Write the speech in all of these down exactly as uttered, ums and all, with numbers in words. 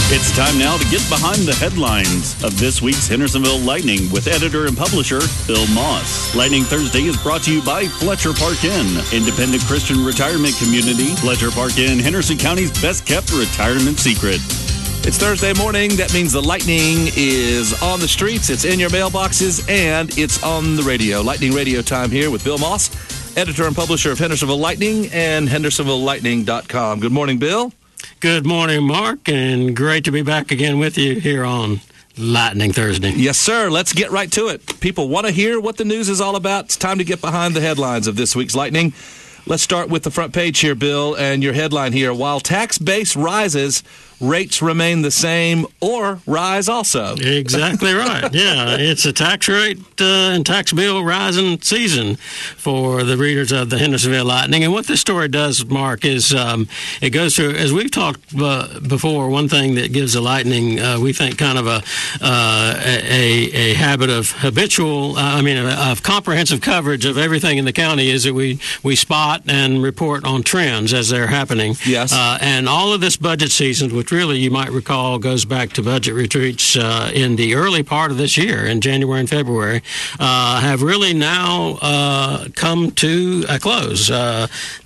It's time now to get behind the headlines of this week's Hendersonville Lightning with editor and publisher Bill Moss. Lightning Thursday is brought to you by Fletcher Park Inn, independent Christian retirement community. Fletcher Park Inn, Henderson County's best-kept retirement secret. It's Thursday morning. That means the Lightning is on the streets, it's in your mailboxes, and it's on the radio. Lightning Radio Time here with Bill Moss, editor and publisher of Hendersonville Lightning and hendersonville lightning dot com. Good morning, Bill. Good morning, Mark, and great to be back again with you here on Lightning Thursday. Yes, sir. Let's get right to it. People want to hear what the news is all about. It's time to get behind the headlines of this week's Lightning. Let's start with the front page here, Bill, and your headline here. While tax base rises, rates remain the same or rise also. Exactly right. Yeah, it's a tax rate uh, and tax bill rising season for the readers of the Hendersonville Lightning. And what this story does, Mark, is um, it goes through, as we've talked uh, before, one thing that gives the Lightning, uh, we think, kind of a uh, a, a habit of habitual, uh, I mean, of comprehensive coverage of everything in the county is that we, we spot and report on trends as they're happening. Yes. Uh, and all of this budget season, which really, you might recall, goes back to budget retreats uh, in the early part of this year, in January and February, uh, have really now uh, come to a close. Uh,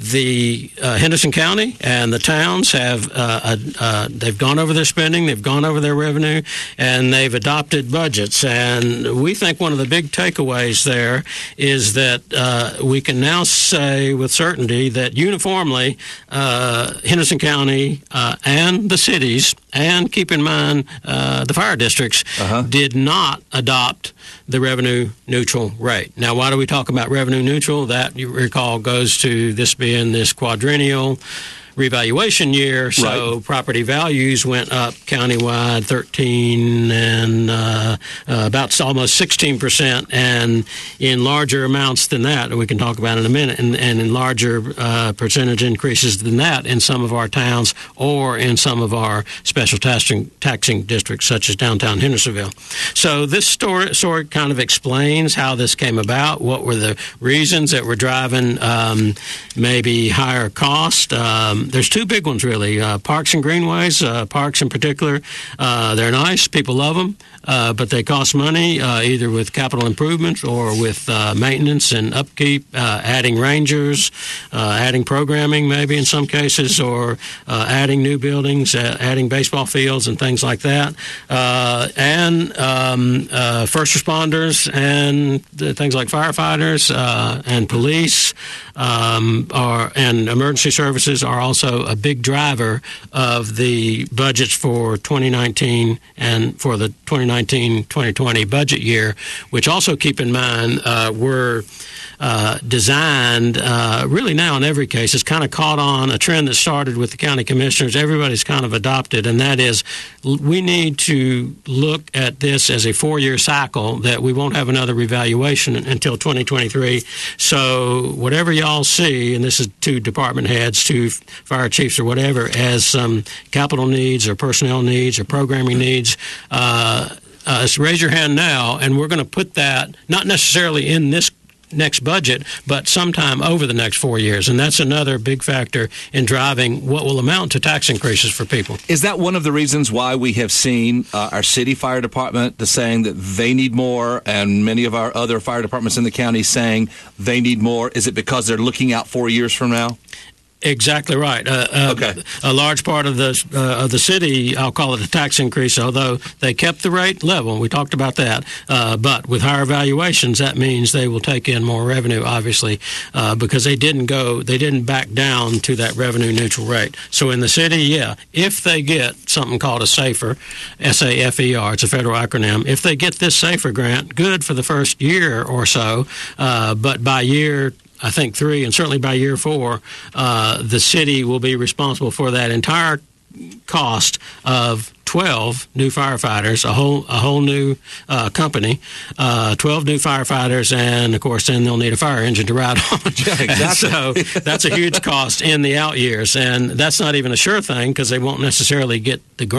the uh, Henderson County and the towns have uh, uh, they've gone over their spending, they've gone over their revenue, and they've adopted budgets. And we think one of the big takeaways there is that uh, we can now say with certainty that uniformly uh, Henderson County uh, and the cities, and keep in mind uh, the fire districts, uh-huh. did not adopt the revenue neutral rate. Now, why do we talk about revenue neutral? That, you recall, goes to this being this quadrennial revaluation year, so right. property values went up countywide thirteen and uh, uh, about almost sixteen percent, and in larger amounts than that, and we can talk about in a minute, and, and in larger uh, percentage increases than that in some of our towns or in some of our special taxing, taxing districts, such as downtown Hendersonville. So this story, story kind of explains how this came about, what were the reasons that were driving um, maybe higher cost. Um, There's two big ones, really. Uh, parks and greenways, uh, parks in particular, uh, they're nice. People love them, uh, but they cost money, uh, either with capital improvements or with uh, maintenance and upkeep, uh, adding rangers, uh, adding programming maybe in some cases, or uh, adding new buildings, uh, adding baseball fields and things like that. Uh, and um, uh, first responders and things like firefighters uh, and police um, are, and emergency services are also also a big driver of the budgets for twenty nineteen and for the twenty nineteen twenty twenty budget year, which also, keep in mind, uh, were uh, designed uh, really now in every case. It's kind of caught on a trend that started with the county commissioners. Everybody's kind of adopted, and that is we need to look at this as a four-year cycle, that we won't have another revaluation until twenty twenty-three. So whatever y'all see, and this is to department heads, to fire chiefs or whatever, as some um, capital needs or personnel needs or programming needs, uh, uh, so raise your hand now, and we're going to put that not necessarily in this next budget, but sometime over the next four years. And that's another big factor in driving what will amount to tax increases for people. Is that one of the reasons why we have seen uh, our city fire department the saying that they need more, and many of our other fire departments in the county saying they need more? Is it because they're looking out four years from now? Exactly right. Uh, uh, okay. A large part of the uh, of the city, I'll call it a tax increase, although they kept the rate level. We talked about that. Uh, but with higher valuations, that means they will take in more revenue, obviously, uh, because they didn't go, they didn't back down to that revenue neutral rate. So in the city, yeah, if they get something called a SAFER, S A F E R, it's a federal acronym. If they get this SAFER grant, good for the first year or so, uh, but by year I think three, and certainly by year four, uh, the city will be responsible for that entire cost of twelve new firefighters, a whole a whole new uh, company, uh, twelve new firefighters, and of course then they'll need a fire engine to ride on. Yeah, exactly. So that's a huge cost in the out years, and that's not even a sure thing because they won't necessarily get the grant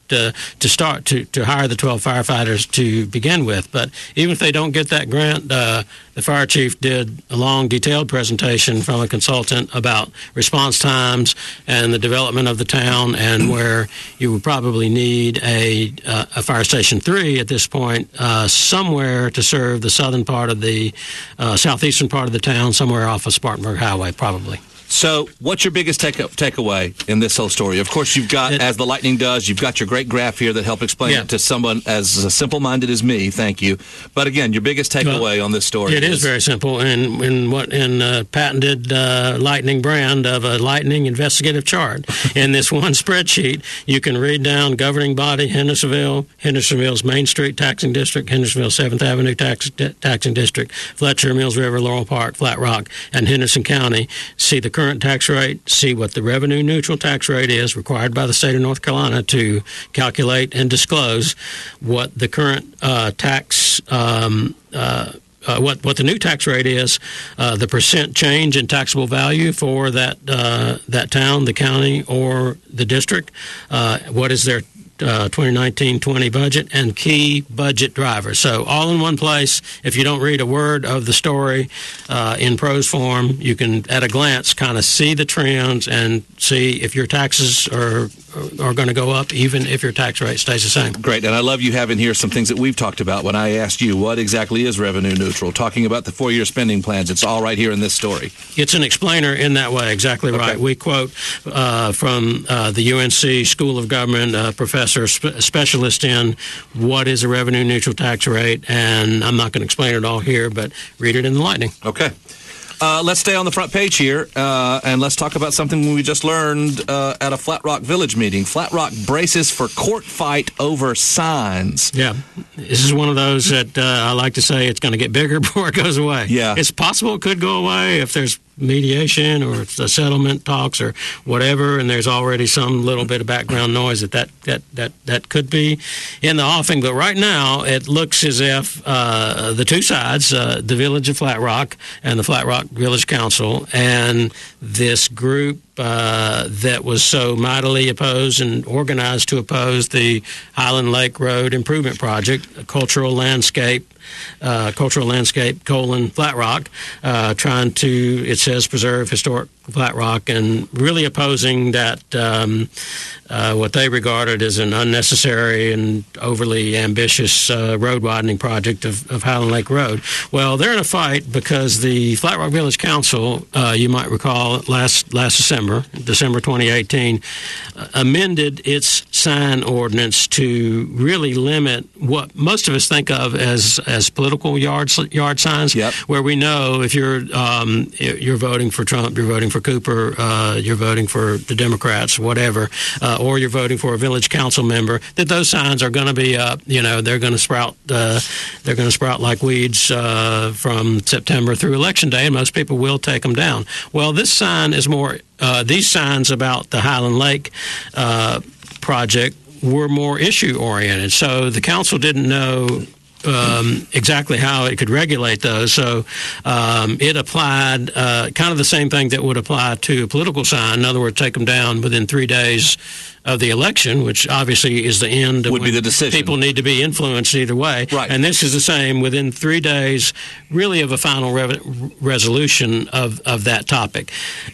uh, to start to, to hire the twelve firefighters to begin with. But even if they don't get that grant, uh, the fire chief did a long, detailed presentation from a consultant about response times and the development of the town, and where you would probably need a, uh, a fire station three at this point, uh, somewhere to serve the southern part of the uh, southeastern part of the town, somewhere off of Spartanburg Highway, probably. So what's your biggest take takeaway in this whole story? Of course, you've got, it, as the Lightning does, you've got your great graph here that help explain yeah. it to someone as simple-minded as me. Thank you. But again, your biggest takeaway well, on this story it is... is very simple. And in what in a patented uh, Lightning brand of a Lightning investigative chart. In this one spreadsheet, you can read down governing body, Hendersonville, Hendersonville's Main Street Taxing District, Hendersonville seventh Avenue tax, Taxing District, Fletcher, Mills River, Laurel Park, Flat Rock, and Henderson County. See the current tax rate, see what the revenue neutral tax rate is required by the state of North Carolina to calculate and disclose what the current uh, tax um, uh, Uh, what what the new tax rate is, uh, the percent change in taxable value for that uh, that town, the county, or the district. Uh, what is their uh, twenty nineteen twenty budget, and key budget drivers. So all in one place. If you don't read a word of the story uh, in prose form, you can at a glance kind of see the trends and see if your taxes are are going to go up, even if your tax rate stays the same. Great. And I love you having here some things that we've talked about when I asked you what exactly is revenue neutral, talking about the four-year spending plans. It's all right here in this story. It's an explainer in that way. Exactly right. Okay. We quote uh, from uh, the U N C School of Government uh, professor, spe- specialist in what is a revenue neutral tax rate. And I'm not going to explain it all here, but read it in the Lightning. Okay. Uh, let's stay on the front page here, uh, and let's talk about something we just learned uh, at a Flat Rock Village meeting. Flat Rock braces for court fight over signs. Yeah, this is one of those that uh, I like to say it's going to get bigger before it goes away. Yeah. It's possible it could go away if there's mediation or it's a settlement talks or whatever, and there's already some little bit of background noise that that, that, that, that could be in the offing. But right now, it looks as if uh, the two sides, uh, the Village of Flat Rock and the Flat Rock Village Council, and this group Uh, that was so mightily opposed and organized to oppose the Highland Lake Road Improvement Project, a cultural landscape, uh, cultural landscape, colon, Flat Rock, uh, trying to, it says, preserve historic Flat Rock, and really opposing that, um, uh, what they regarded as an unnecessary and overly ambitious uh, road widening project of, of Highland Lake Road. Well, they're in a fight because the Flat Rock Village Council, uh, you might recall, last last December, December twenty eighteen, uh, amended its sign ordinance to really limit what most of us think of as as political yard yard signs, yep. where we know if you're um, you're voting for Trump, you're voting for Cooper, uh, you're voting for the Democrats, whatever, uh, or you're voting for a village council member, that those signs are going to be up. You know, they're going to sprout. Uh, they're going to sprout like weeds uh, from September through Election Day, and most people will take them down. Well, this sign is more. Uh, these signs about the Highland Lake uh, project were more issue-oriented, so the council didn't know um, exactly how it could regulate those. So um, it applied uh, kind of the same thing that would apply to a political sign. In other words, take them down within three days of the election, which obviously is the end of would be the decision. People need to be influenced either way. Right. And this is the same within three days, really, of a final re- resolution of, of that topic.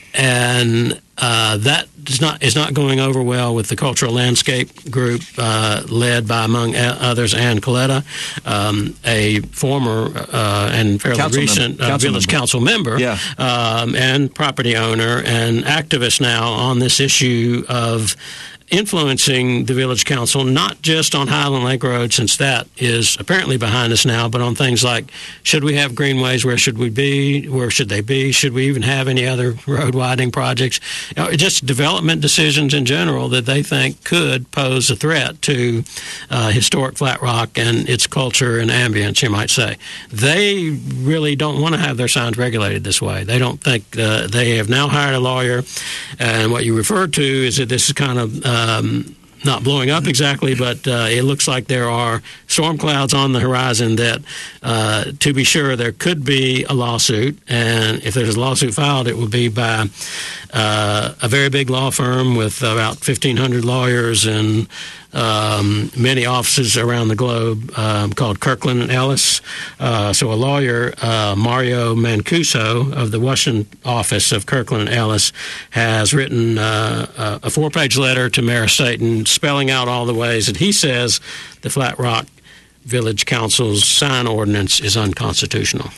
And uh, that is not is not going over well with the Cultural Landscape Group, uh, led by, among others, Ann Coletta, um, a former uh, and fairly council recent member. Uh, village member. council member, yeah. um, and property owner and activist now on this issue of influencing the village council, not just on Highland Lake Road, since that is apparently behind us now, but on things like, should we have greenways? Where should we be? Where should they be? Should we even have any other road widening projects? You know, just development decisions in general that they think could pose a threat to uh, historic Flat Rock and its culture and ambience, you might say. They really don't want to have their signs regulated this way. They don't think uh, they have now hired a lawyer, and what you referred to is that this is kind of uh, Um, not blowing up exactly, but uh, it looks like there are storm clouds on the horizon that, uh, to be sure, there could be a lawsuit. And if there's a lawsuit filed, it would be by uh, a very big law firm with about fifteen hundred lawyers and um, many offices around the globe um, called Kirkland and Ellis. Uh, so a lawyer, uh, Mario Mancuso of the Washington office of Kirkland and Ellis, has written uh, a four-page letter to Mayor Staton spelling out all the ways that he says the Flat Rock Village Council's sign ordinance is unconstitutional.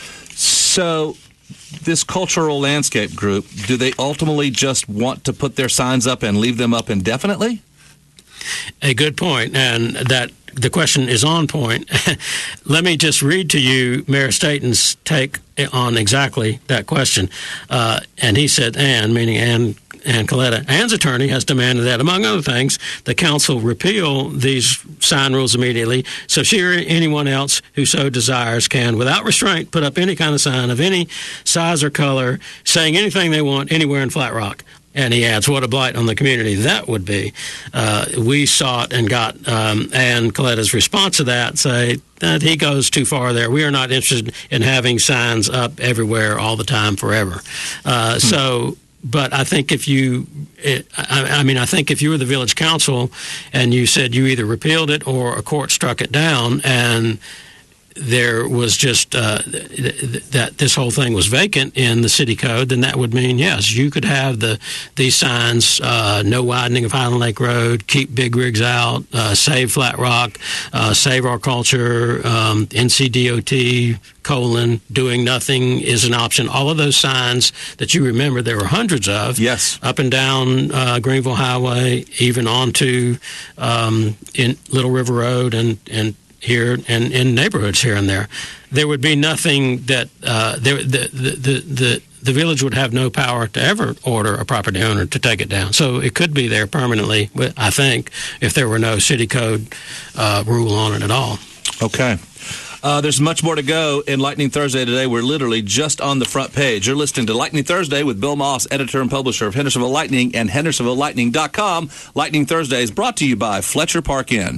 So this cultural landscape group, do they ultimately just want to put their signs up and leave them up indefinitely? A good point, and that the question is on point. Let me just read to you Mayor Staton's take on exactly that question. Uh, and he said, Ann, meaning Ann Ann Coletta, Ann's attorney has demanded that, among other things, the council repeal these sign rules immediately, so she or anyone else who so desires can, without restraint, put up any kind of sign of any size or color, saying anything they want anywhere in Flat Rock. And he adds, what a blight on the community that would be. Uh, we sought and got um, Ann Coletta's response to that, say that he goes too far there. We are not interested in having signs up everywhere all the time forever. Uh, hmm. So, but I think if you, it, I, I mean, I think if you were the village council and you said you either repealed it or a court struck it down and there was just uh, th- th- that this whole thing was vacant in the city code, then that would mean, yes, you could have the these signs, uh, no widening of Highland Lake Road, keep big rigs out, uh, save Flat Rock, uh, save our culture, um, N C D O T, colon, doing nothing is an option. All of those signs that you remember, there were hundreds of. Yes. Up and down uh, Greenville Highway, even onto um, in Little River Road and, and here and in neighborhoods here and there. There would be nothing that uh, there, the, the, the, the, the village would have no power to ever order a property owner to take it down. So it could be there permanently, I think, if there were no city code uh, rule on it at all. Okay. Uh, there's much more to go in Lightning Thursday today. We're literally just on the front page. You're listening to Lightning Thursday with Bill Moss, editor and publisher of Hendersonville Lightning and Hendersonville Lightning dot com. Lightning Thursday is brought to you by Fletcher Park Inn.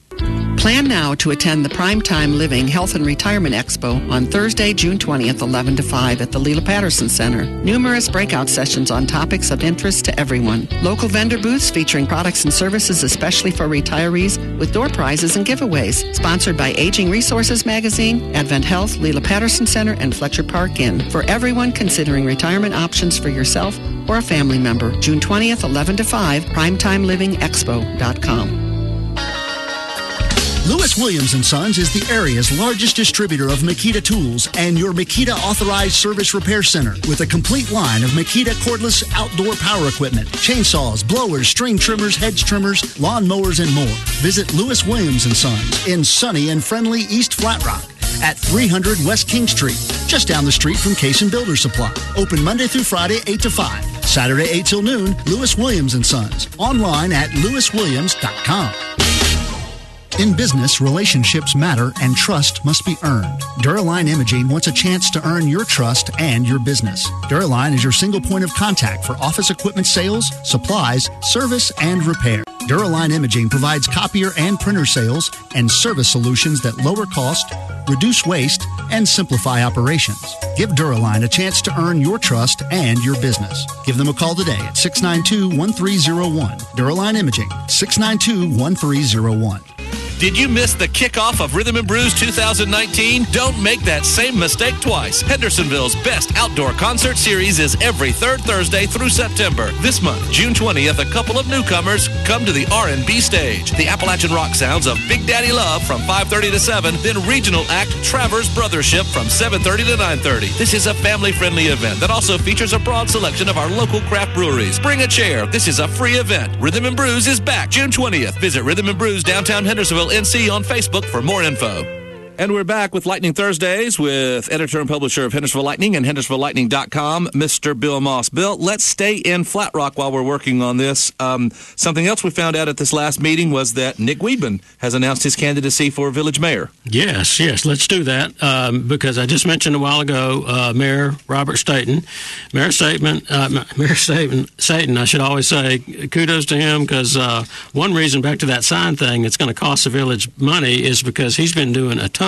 Plan now to attend the Primetime Living Health and Retirement Expo on Thursday, June twentieth, eleven to five at the Leela Patterson Center. Numerous breakout sessions on topics of interest to everyone. Local vendor booths featuring products and services especially for retirees with door prizes and giveaways. Sponsored by Aging Resources Magazine, Advent Health, Leela Patterson Center, and Fletcher Park Inn. For everyone considering retirement options for yourself or a family member. June twentieth, eleven to five, primetime living expo dot com. Lewis Williams and Sons is the area's largest distributor of Makita tools and your Makita authorized service repair center with a complete line of Makita cordless outdoor power equipment, chainsaws, blowers, string trimmers, hedge trimmers, lawn mowers, and more. Visit Lewis Williams and Sons in sunny and friendly East Flat Rock at three hundred West King Street, just down the street from Case and Builder Supply. Open Monday through Friday, eight to five. Saturday, eight till noon. Lewis Williams and Sons. Online at lewis williams dot com. In business, relationships matter and trust must be earned. Duraline Imaging wants a chance to earn your trust and your business. Duraline is your single point of contact for office equipment sales, supplies, service, and repair. Duraline Imaging provides copier and printer sales and service solutions that lower cost, reduce waste, and simplify operations. Give Duraline a chance to earn your trust and your business. Give them a call today at six nine two, one three zero one. Duraline Imaging, six nine two, one three zero one. Did you miss the kickoff of Rhythm and Brews two thousand nineteen? Don't make that same mistake twice. Hendersonville's best outdoor concert series is every third Thursday through September. This month, June twentieth, a couple of newcomers come to the R and B stage. The Appalachian rock sounds of Big Daddy Love from five thirty to seven, then regional act Travers Brothership from seven thirty to nine thirty. This is a family-friendly event that also features a broad selection of our local craft breweries. Bring a chair. This is a free event. Rhythm and Brews is back June twentieth. Visit Rhythm and Brews downtown Hendersonville N C on Facebook for more info. And we're back with Lightning Thursdays with editor and publisher of Hendersonville Lightning and Hendersonville Lightning dot com, Mister Bill Moss. Bill, let's stay in Flat Rock while we're working on this. Um, something else we found out at this last meeting was that Nick Weedman has announced his candidacy for village mayor. Yes, yes, let's do that um, because I just mentioned a while ago uh, Mayor Robert Staton. Mayor Staton, uh, Mayor Staton, Staton, I should always say kudos to him because uh, one reason, back to that sign thing, it's going to cost the village money is because he's been doing a ton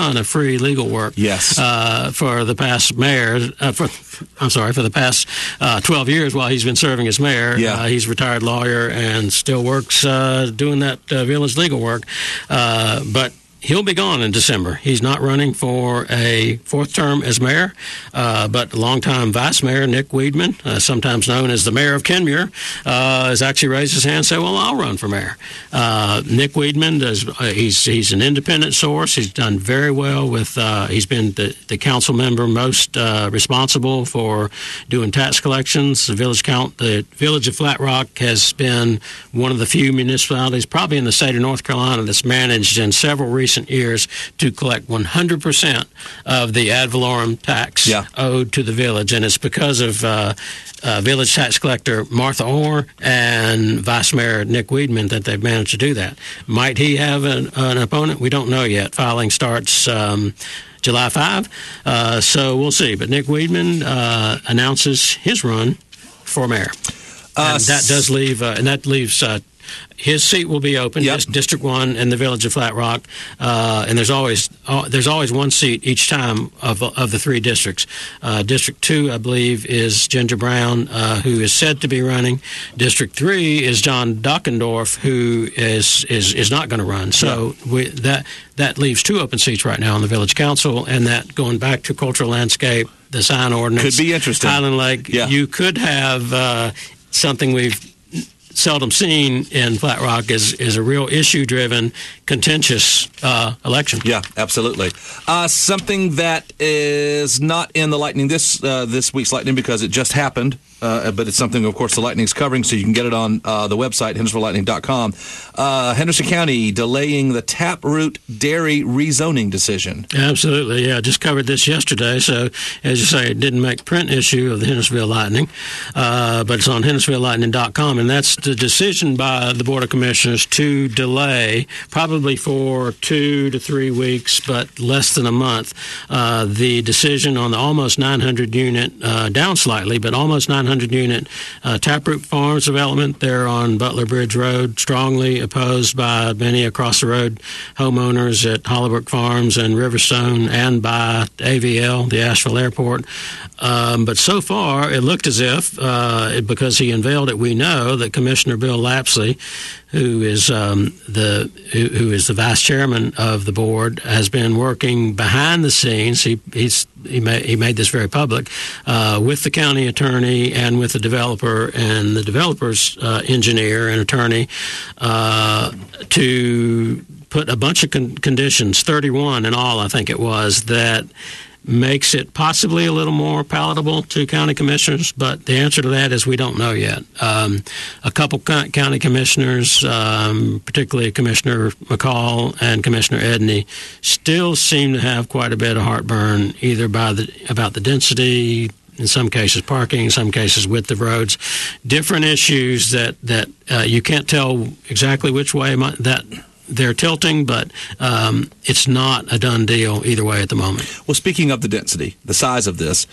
ton of free legal work. Yes. Uh, for the past mayor, uh, for I'm sorry, for the past uh, twelve years while he's been serving as mayor. Yeah. Uh, he's a retired lawyer and still works uh, doing that uh, village legal work. Uh, but he'll be gone in December. He's not running for a fourth term as mayor, uh, but longtime vice mayor Nick Weidman, uh, sometimes known as the mayor of Kenmure, uh, has actually raised his hand and said, well, I'll run for mayor. Uh, Nick Weidman, does, uh, he's he's an independent source. He's done very well with, uh, he's been the, the council member most uh, responsible for doing tax collections. The village count, the village of Flat Rock has been one of the few municipalities, probably in the state of North Carolina, that's managed in several recent years to collect one hundred percent of the ad valorem tax yeah. owed to the village, and it's because of uh, uh, village tax collector Martha Orr and Vice Mayor Nick Weidman that they've managed to do that. Might he have an, an opponent? We don't know yet. Filing starts um, July fifth, uh, so we'll see. But Nick Weidman uh, announces his run for mayor, uh, and that does leave, uh, and that leaves. Uh, His seat will be open, yep. District One in the village of Flat Rock, uh, and there's always uh, there's always one seat each time of of the three districts. Uh, District Two, I believe, is Ginger Brown, uh, who is said to be running. District Three is John Dockendorf, who is is, is not going to run. So yeah. we, that that leaves two open seats right now on the village council, and that going back to cultural landscape, the sign ordinance, could be interesting. Highland Lake, yeah. you could have uh, something we've seldom seen in Flat Rock is is a real issue-driven, contentious uh, election. Yeah, absolutely. Uh, something that is not in the Lightning this uh, this week's Lightning because it just happened, uh, but it's something, of course, the Lightning's covering, so you can get it on uh, the website, hendersonville lightning dot com. Uh, Henderson County delaying the Taproot Dairy rezoning decision. Absolutely, yeah. Just covered this yesterday, so as you say, it didn't make print issue of the Hendersonville Lightning, uh, but it's on hendersonville lightning dot com, and that's the decision by the Board of Commissioners to delay, probably for two to three weeks, but less than a month, uh, the decision on the almost nine hundred unit, uh, down slightly, but almost nine hundred unit uh, Taproot Farms development there on Butler Bridge Road, strongly opposed by many across the road homeowners at Hollybrook Farms and Riverstone and by A V L, the Asheville Airport. Um, but so far, it looked as if, uh, because he unveiled it, we know that Commissioner Bill Lapsley, who is um, the who, who is the vice chairman of the board, has been working behind the scenes. He he's he made he made this very public uh, with the county attorney and with the developer and the developer's uh, engineer and attorney uh, to put a bunch of con- conditions, thirty-one in all, I think it was, that makes it possibly a little more palatable to county commissioners, but the answer to that is we don't know yet. Um, a couple co- county commissioners, um, particularly Commissioner McCall and Commissioner Edney, still seem to have quite a bit of heartburn, either by the about the density, in some cases parking, in some cases width of roads, different issues that, that uh, you can't tell exactly which way my, that they're tilting, but um, it's not a done deal either way at the moment. Well, speaking of the density, the size of this,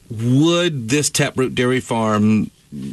would this Taproot Dairy Farm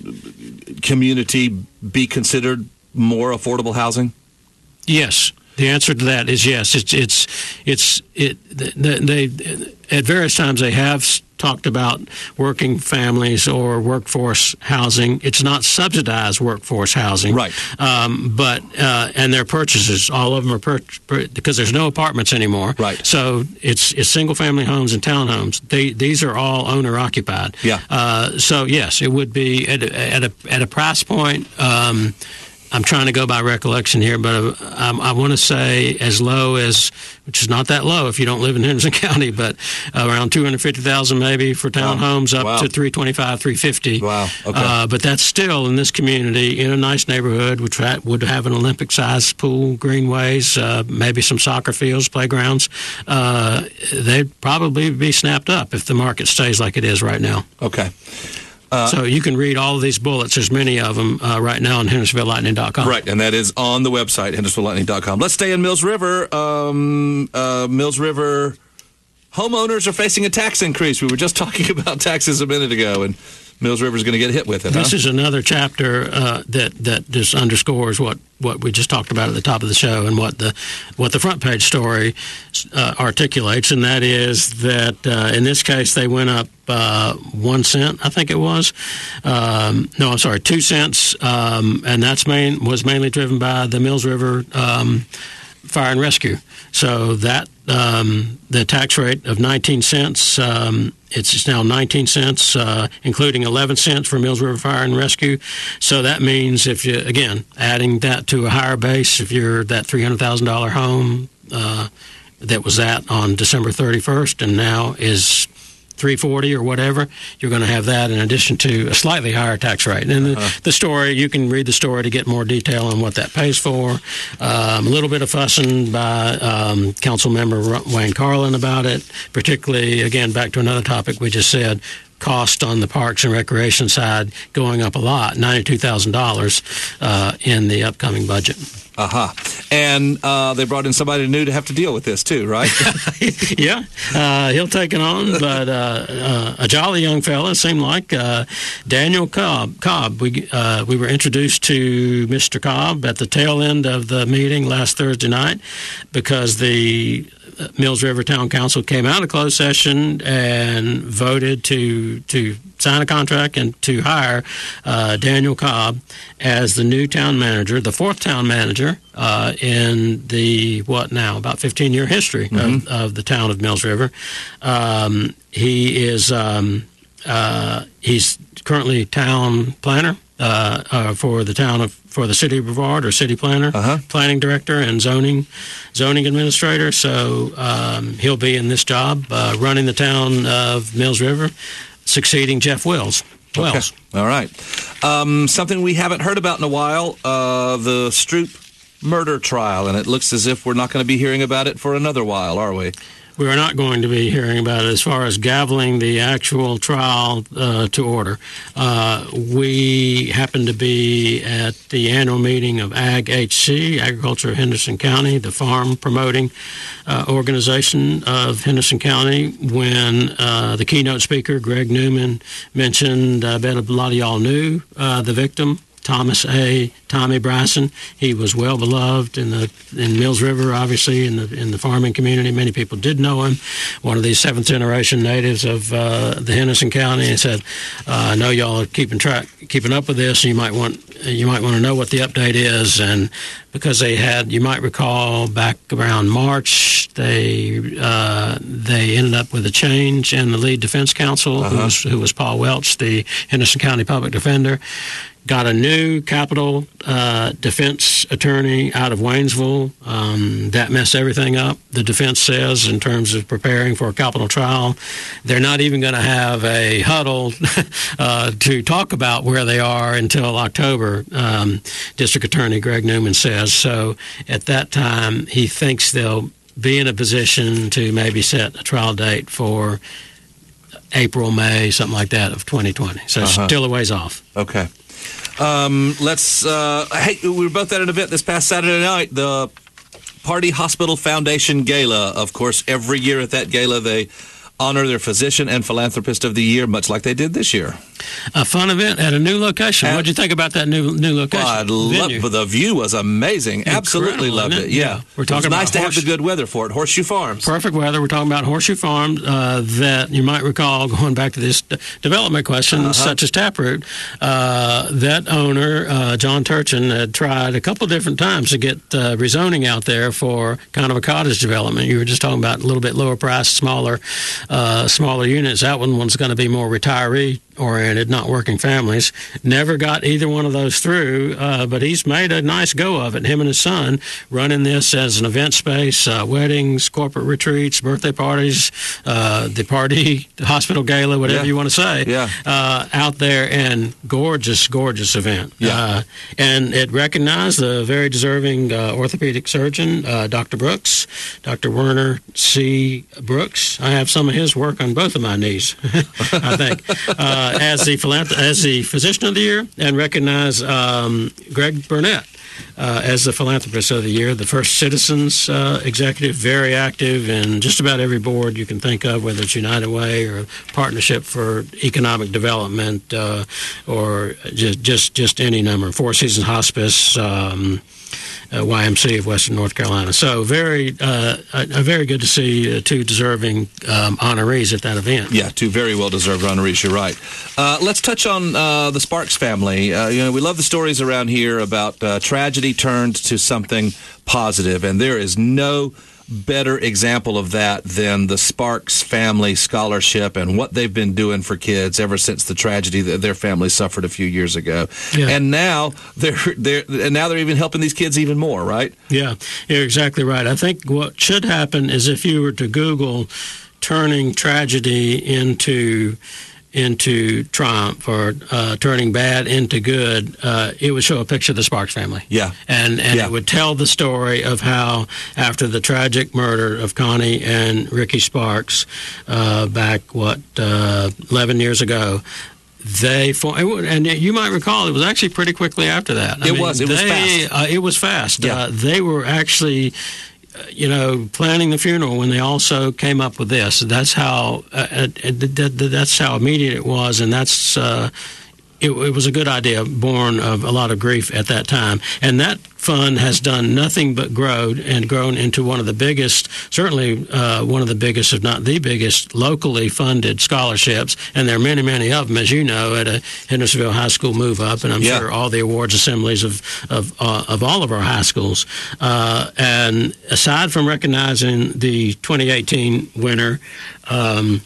community be considered more affordable housing? Yes. The answer to that is yes. It's it's it's it. They, they at various times they have talked about working families or workforce housing. It's not subsidized workforce housing, right? Um, but uh, and their purchases, all of them are per, per, because there's no apartments anymore, right? So it's it's single family homes and townhomes. They these are all owner occupied. Yeah. Uh, so yes, it would be at a, at a at a price point. Um, I'm trying to go by recollection here, but I, I want to say as low as, which is not that low if you don't live in Henderson County, but around two hundred fifty thousand dollars maybe for townhomes, wow. up wow. to three twenty-five, three fifty. Wow. Okay. Uh, but that's still in this community in a nice neighborhood, which would have an Olympic-sized pool, greenways, uh, maybe some soccer fields, playgrounds. Uh, they'd probably be snapped up if the market stays like it is right now. Okay. Uh, so you can read all of these bullets. There's many of them uh, right now on hendersonville lightning dot com. Right, and that is on the website, hendersonville lightning dot com. Let's stay in Mills River. Um, uh, Mills River homeowners are facing a tax increase. We were just talking about taxes a minute ago, and Mills River's going to get hit with it. This huh? is another chapter uh, that that just underscores what, what we just talked about at the top of the show, and what the what the front page story uh, articulates, and that is that uh, in this case they went up uh, one cent, I think it was. Um, no, I'm sorry, two cents, um, and that's main was mainly driven by the Mills River um, Fire and Rescue. So that um, the tax rate of nineteen cents. Um, It's now nineteen cents, uh, including eleven cents for Mills River Fire and Rescue. So that means, if you, again, adding that to a higher base, if you're that three hundred thousand dollars home uh, that was at on December thirty-first and now is three forty or whatever, you're going to have that in addition to a slightly higher tax rate. And uh-huh. the, the story, you can read the story to get more detail on what that pays for. Um, a little bit of fussing by um, Council Member Wayne Carlin about it, particularly, again, back to another topic we just said, cost on the Parks and Recreation side going up a lot, ninety-two thousand dollars uh, in the upcoming budget. Uh-huh. And uh, they brought in somebody new to have to deal with this, too, right? yeah. Uh, he'll take it on, but uh, uh, a jolly young fella, seemed like. Uh, Daniel Cobb. Cobb. We, uh, we were introduced to Mister Cobb at the tail end of the meeting last Thursday night because the Mills River Town Council came out of closed session and voted to to sign a contract and to hire uh, Daniel Cobb as the new town manager, the fourth town manager uh, in the, what now, about fifteen-year history mm-hmm. of, of the town of Mills River. Um, he is um, uh, he's currently town planner uh, uh, for the town of for the city of Brevard, or city planner, uh-huh. planning director, and zoning zoning administrator. So um, he'll be in this job uh, running the town of Mills River, succeeding Jeff Wells. Wells. Okay. All right. Um, something we haven't heard about in a while, uh, the Stroop murder trial, and it looks as if we're not going to be hearing about it for another while, are we? We are not going to be hearing about it as far as gaveling the actual trial uh, to order. Uh, we happen to be at the annual meeting of Ag H C, Agriculture of Henderson County, the farm promoting uh, organization of Henderson County, when uh, the keynote speaker, Greg Newman, mentioned, I bet a lot of y'all knew uh, the victim, Thomas A. Tommy Bryson. He was well beloved in the in Mills River, obviously, in the in the farming community. Many people did know him. One of these seventh generation natives of uh, the Henderson County. And said, uh, "I know y'all are keeping track, keeping up with this. And you might want you might want to know what the update is." And because they had, you might recall, back around March, they uh, they ended up with a change in the lead defense counsel, uh-huh. who was who was Paul Welch, the Henderson County public defender. Got a new capital uh, defense attorney out of Waynesville. Um, that messed everything up, the defense says, in terms of preparing for a capital trial. They're not even going to have a huddle uh, to talk about where they are until October, um, District Attorney Greg Newman says. So at that time, he thinks they'll be in a position to maybe set a trial date for April, May, something like that, of twenty twenty. So uh-huh. still a ways off. Okay. Um, let's, uh, hey, we were both at an event this past Saturday night, the Party Hospital Foundation Gala. Of course, every year at that gala, they honor their physician and philanthropist of the year, much like they did this year. A fun event at a new location. What did you think about that new new location? Well, I loved, the view was amazing. Incredible, Absolutely loved it. it. Yeah. yeah. We're talking it was about nice to horse- have the good weather for it. Horseshoe Farms. Perfect weather. We're talking about Horseshoe Farms uh, that you might recall, going back to this d- development question, uh-huh. such as Taproot, uh, that owner, uh, John Turchin, had tried a couple different times to get uh, rezoning out there for kind of a cottage development. You were just talking about a little bit lower price, smaller, uh, smaller units. That one was going to be more retiree oriented, not working families. Never got either one of those through, uh, but he's made a nice go of it. Him and his son running this as an event space, uh, weddings, corporate retreats, birthday parties, uh, the party, the hospital gala, whatever yeah. you want to say, yeah. uh, out there, and gorgeous, gorgeous event. Yeah. Uh, and it recognized the very deserving uh, orthopedic surgeon, uh, Doctor Brooks, Doctor Werner C. Brooks. I have some of his work on both of my knees, I think. Uh, as the philanth- as the Physician of the Year, and recognize um, Greg Burnett uh, as the Philanthropist of the Year, the first Citizens uh, executive, very active in just about every board you can think of, whether it's United Way or Partnership for Economic Development uh, or just, just just any number. Four Seasons Hospice, um, Uh, Y M C A of Western North Carolina. So very, uh, uh, very good to see uh, two deserving um, honorees at that event. Yeah, two very well-deserved honorees. You're right. Uh, let's touch on uh, the Sparks family. Uh, you know, we love the stories around here about uh, tragedy turned to something positive, and there is no better example of that than the Sparks Family Scholarship and what they've been doing for kids ever since the tragedy that their family suffered a few years ago. Yeah. And now they're they're and now they're even helping these kids even more, right? Yeah, you're exactly right. I think what should happen is if you were to Google turning tragedy into into triumph or uh, turning bad into good, uh, it would show a picture of the Sparks family. Yeah. And and yeah. it would tell the story of how after the tragic murder of Connie and Ricky Sparks uh, back, what, uh, eleven years ago, they and you might recall it was actually pretty quickly after that. I it mean, was. It they, was fast. Uh, it was fast. Yeah. Uh, they were actually... you know, planning the funeral when they also came up with this. That's how uh, that's how immediate it was, and that's uh, it, it was a good idea, born of a lot of grief at that time. And that fund has done nothing but grow and grown into one of the biggest, certainly uh, one of the biggest, if not the biggest, locally funded scholarships. And there are many, many of them, as you know, at a Hendersonville High School Move Up, and I'm yeah. sure all the awards assemblies of of, uh, of all of our high schools. Uh, and aside from recognizing the twenty eighteen winner, um,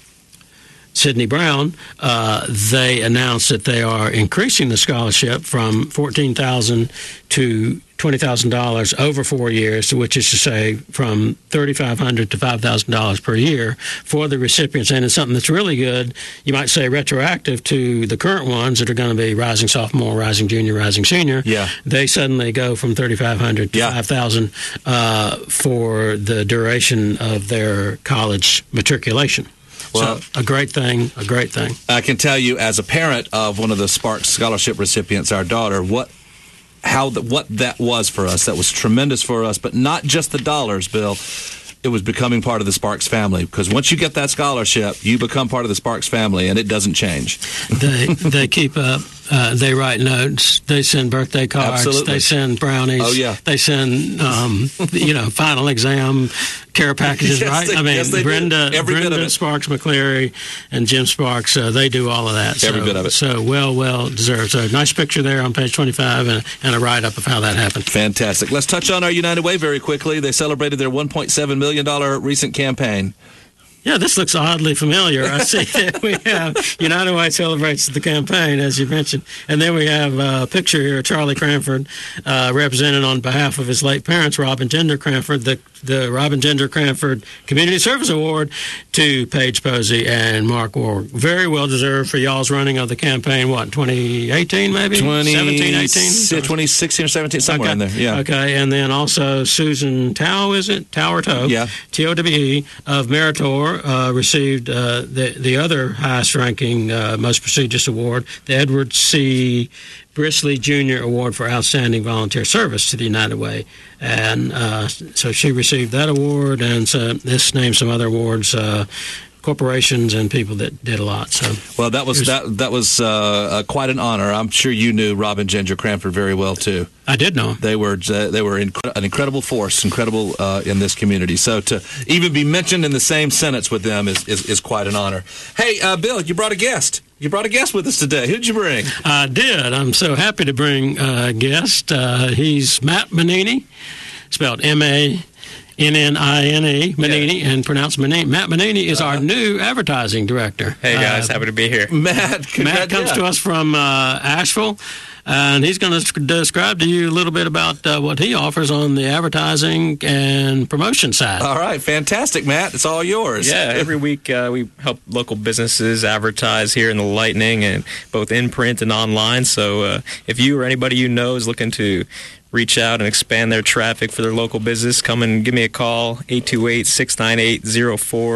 Sydney Brown, uh, they announced that they are increasing the scholarship from fourteen thousand dollars to twenty thousand dollars over four years, which is to say from thirty-five hundred dollars to five thousand dollars per year for the recipients. And it's something that's really good, you might say retroactive to the current ones that are going to be rising sophomore, rising junior, rising senior. Yeah. They suddenly go from thirty-five hundred dollars to yeah. five thousand dollars uh, for the duration of their college matriculation. Well, so a great thing, a great thing. I can tell you, as a parent of one of the Sparks Scholarship recipients, our daughter, what how the, what that was for us. That was tremendous for us, but not just the dollars, Bill. It was becoming part of the Sparks family, because once you get that scholarship, you become part of the Sparks family, and it doesn't change. They they keep up. Uh, they write notes. They send birthday cards. Absolutely. They send brownies. Oh yeah. They send um, you know final exam care packages. yes, right. They, I mean, yes, they Brenda, do. Every Brenda bit of it. Sparks McCleary and Jim Sparks. Uh, they do all of that. Every so, bit of it. So well, well deserved. So nice picture there on page twenty-five, and, and a write up of how that happened. Fantastic. Let's touch on our United Way very quickly. They celebrated their one point seven million dollars recent campaign. Yeah, this looks oddly familiar. I see that we have United Way celebrates the campaign, as you mentioned. And then we have a picture here of Charlie Cranford, uh, represented on behalf of his late parents, Rob and Ginger Cranford, the, the Rob and Ginger Cranford Community Service Award to Paige Posey and Mark Warwick. Very well deserved for y'all's running of the campaign, what, twenty eighteen maybe? twenty, seventeen, eighteen? twenty sixteen or seventeen, somewhere okay. in there, yeah. Okay, and then also Susan Tao, is it? Tao or Toe? Yeah. T O W E of Meritor. Uh, received uh, the the other highest-ranking, uh, most prestigious award, the Edward C. Brisley Junior Award for Outstanding Volunteer Service to the United Way, and uh, so she received that award. And so this names some other awards. Uh, corporations and people that did a lot. So well, that was, was that that was uh, uh, quite an honor. I'm sure you knew Rob and Ginger Cranford very well too. I did know. They were uh, they were incre- an incredible force, incredible uh, in this community. So to even be mentioned in the same sentence with them is is, is quite an honor. Hey, uh, Bill, you brought a guest. You brought a guest with us today. Who did you bring? I did. I'm so happy to bring a guest. Uh, he's Matt Manini, spelled M A N N I N E, Manini, yeah. and pronounced Manini. Matt Manini is uh, our new advertising director. Hey, guys. Uh, happy to be here. Matt, Matt comes yeah. to us from uh, Asheville, and he's going to describe to you a little bit about uh, what he offers on the advertising and promotion side. All right. Fantastic, Matt. It's all yours. Yeah. Every week uh, we help local businesses advertise here in the Lightning, and both in print and online. So uh, if you or anybody you know is looking to reach out and expand their traffic for their local business, come and give me a call, eight two eight, six nine eight, zero four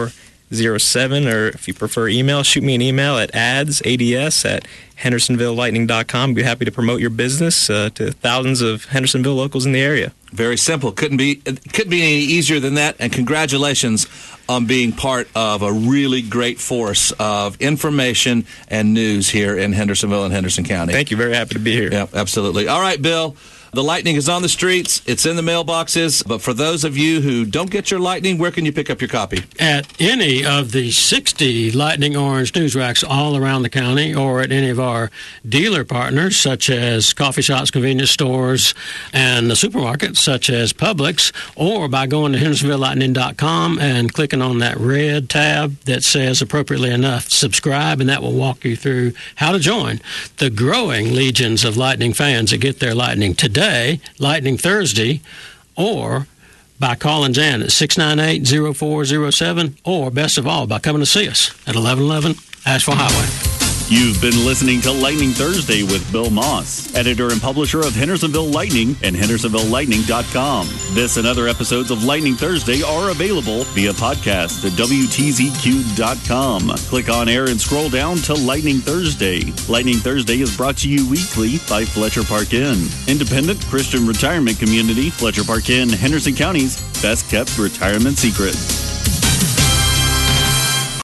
zero seven, or if you prefer email, shoot me an email at ads, A D S, at hendersonville lightning dot com. I'd be happy to promote your business uh, to thousands of Hendersonville locals in the area. Very simple. Couldn't be couldn't be any easier than that. And congratulations on being part of a really great force of information and news here in Hendersonville and Henderson County. Thank you. Very happy to be here. Yeah, absolutely. All right, Bill. The Lightning is on the streets. It's in the mailboxes. But for those of you who don't get your Lightning, where can you pick up your copy? At any of the sixty Lightning Orange news racks all around the county, or at any of our dealer partners, such as coffee shops, convenience stores, and the supermarkets, such as Publix, or by going to hendersonville lightning dot com and clicking on that red tab that says, appropriately enough, subscribe, and that will walk you through how to join the growing legions of Lightning fans that get their Lightning today. Lightning Thursday, or by calling Jan at six nine eight, zero four zero seven, or best of all, by coming to see us at eleven eleven Asheville Highway. You've been listening to Lightning Thursday with Bill Moss, editor and publisher of Hendersonville Lightning and hendersonville lightning dot com. This and other episodes of Lightning Thursday are available via podcast at W T Z Q dot com. Click on air and scroll down to Lightning Thursday. Lightning Thursday is brought to you weekly by Fletcher Park Inn, independent Christian retirement community, Fletcher Park Inn, Henderson County's best kept retirement secret.